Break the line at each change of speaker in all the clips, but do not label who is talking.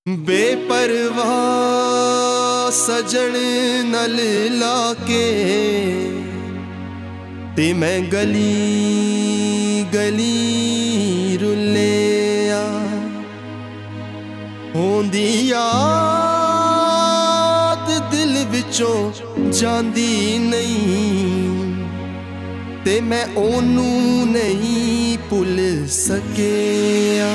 बेपरवाह सजन नल लाके ते मैं गली गली रुलिया होंदी याद दिल विचों जांदी नहीं ते मैं ओनू नहीं भुल सकिया।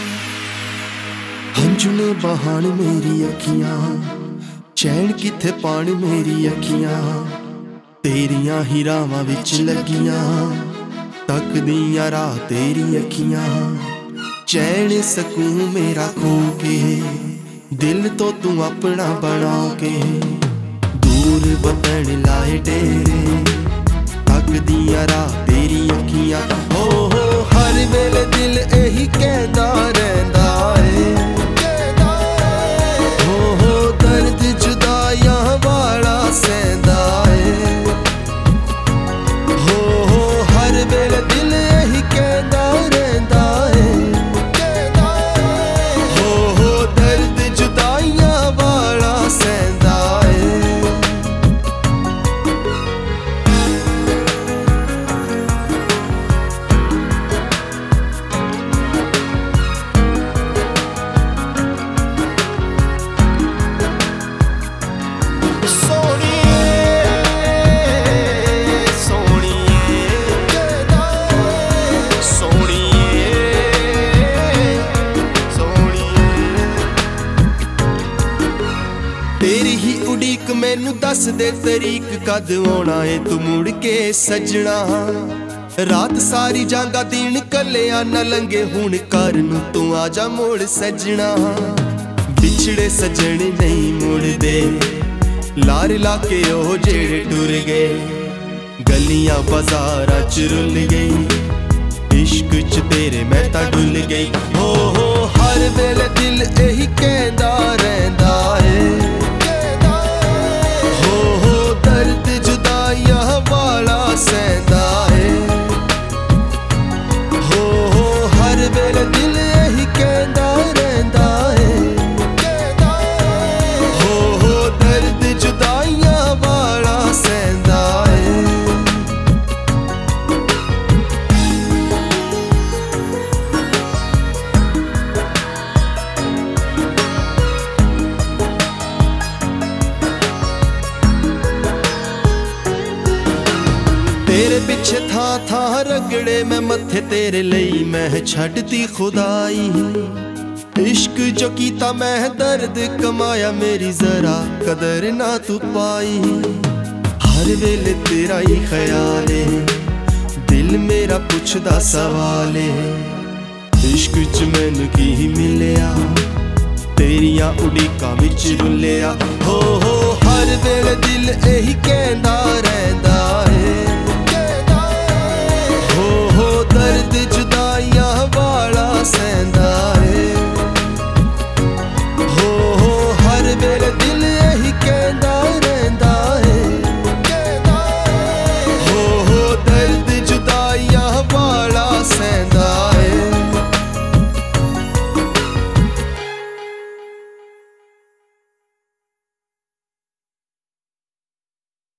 हंझू ने बहान मेरी अखियां चैन किथे पान मेरी अखियां तेरियां ही रावां विच लगियां तकदियां राह तेरी अखियां चैन सकून मेरा खो के दिल तो तू अपना बना के दूर वतन लाए डेरे तकदियां राह तेरी अखियां हो हर वेले दिल यही कहदा रहिंदा है दर्द जुदाइयां वाला सहंदा है हो हर वेले दिल यही कहदा रहिंदा है हो दर्द जुदाइयां वाला सहंदा है। तेरी ही उड़ीक मैनू दस दे तरीक कद आना है तू मुड़ के सजना रात सारी जांगा दिन कलिया न लंघे हुण घर नू तू आजा मोड़ सजना बिछड़े सजन नहीं मुड़दे लार लाके ओ जेड़े टुर गए गलियां बाजारां च रुल गई इश्क च तेरे मैं तां डुल गई हो हर वेले दिल यही कहदा रहिंदा है दर्द जुदाइयां वाला सहंदा है हो हर वेले दिल यही कहदा रहिंदा है हो दर्द जुदाइयां वाला सहंदा है। तेरे पिछे था रगड़े मैं मत्थे तेरे लई मैं छड्डती खुदाई इश्क जो कीता मैं दर्द कमाया मेरी जरा कदर ना तू पाई हर वेले तेरा ही ख्याल है दिल मेरा पुछदा सवाल है इश्क च मैनू की मिलिया तेरियां उड़ीकां विच रुलिया हो हर वेले दिल यही कहंदा रहिंदा